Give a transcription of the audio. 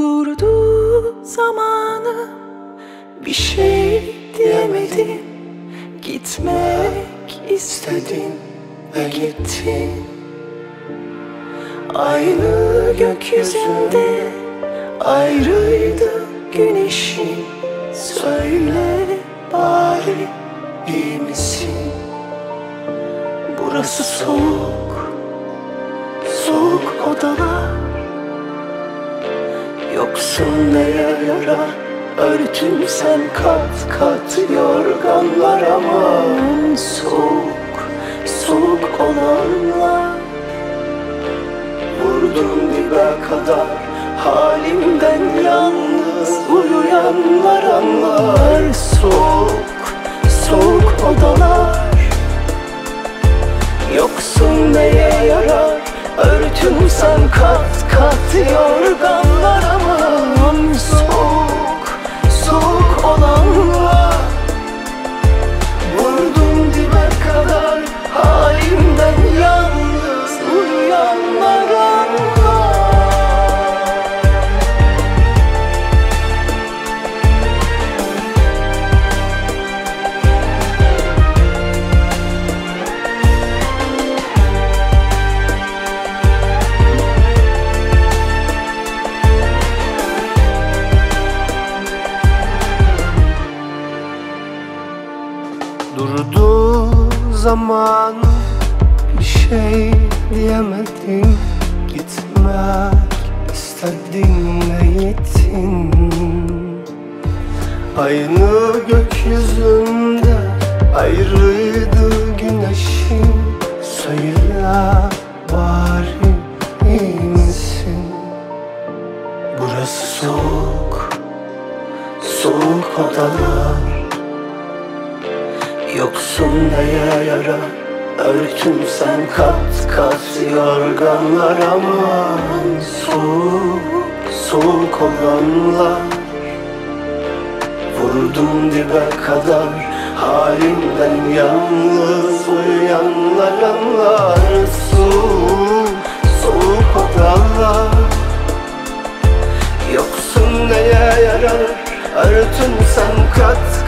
Durdu zamanı, bir şey diyemedim. Gitmek istedin ve gittin. Aynı gökyüzünde ayrıydı güneşin. Söyle bari, iyi misin? Burası soğuk, soğuk odalar. Yoksun neye yarar? Örtünsen kat kat yorganlar. Aman soğuk, soğuk olanlar. Vurdum dibe kadar, halimden yalnız uyuyanlar anlar. Soğuk, soğuk odalar. Yoksun neye yarar? Örtünsen kat kat yorganlar. Aman soğuk, soğuk olanlar. Vurdum dibe kadar, halimden yalnız uyuyanlar anlar. Durdu zaman, bir şey diyemedim. Gitmek istedin ve gittin. Aynı gökyüzünde ayrıydı güneşin. Söyle bari, iyi misin? Burası soğuk, soğuk odalar. Yoksun neye yarar? Örtünsen kat kat yorganlar. Aman soğuk, soğuk olanlar. Vurdum dibe kadar, halimden yalnız uyuyanlar anlar. Soğuk, soğuk odalar. Yoksun neye yarar? Örtünsen kat